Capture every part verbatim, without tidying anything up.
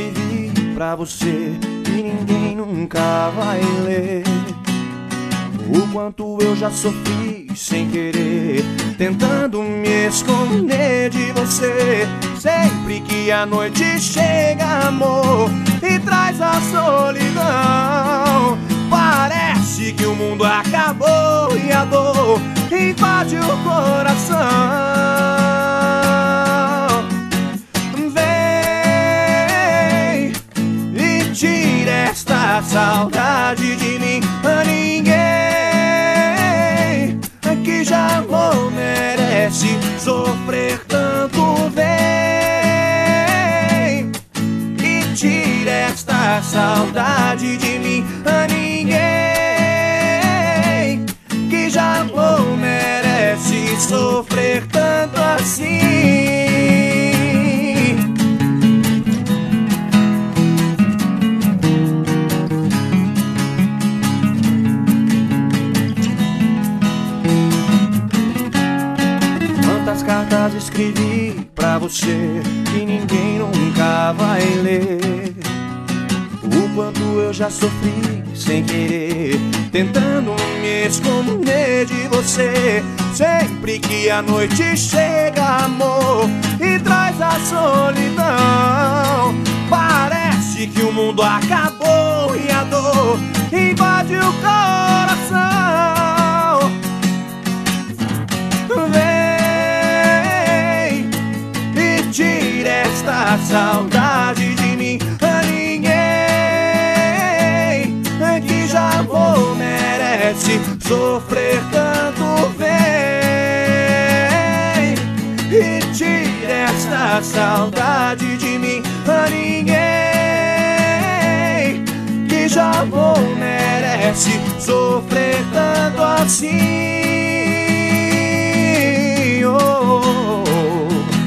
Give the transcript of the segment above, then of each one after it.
escrevi pra você e ninguém nunca vai ler. O quanto eu já sofri sem querer, tentando me esconder de você. Sempre que a noite chega, amor, e traz a solidão, parece que o mundo acabou e a dor invade o coração. Vem e tira esta saudade de mim. A ninguém que já não merece sofrer tanto. Vem e tira esta saudade de mim. A ninguém que já não merece sofrer tanto assim. Quantas cartas escrevi pra você que ninguém nunca vai ler. O quanto eu já sofri sem querer, tentando me esconder de você. Sempre que a noite chega, amor, e traz a solidão, parece que o mundo acabou e a dor invade o coração. Vem e tira esta saudade de mim. A ninguém que já não merece sofrer tanto. Vem e tira esta saudade de mim. A ninguém que já não merece sofrer tanto assim. Oh, oh, oh.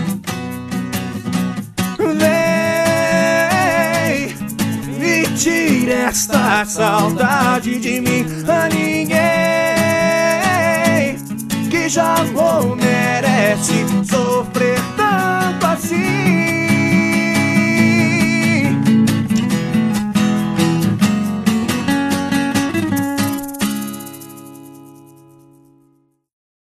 Vem e tira esta saudade de mim. A ninguém que já não merece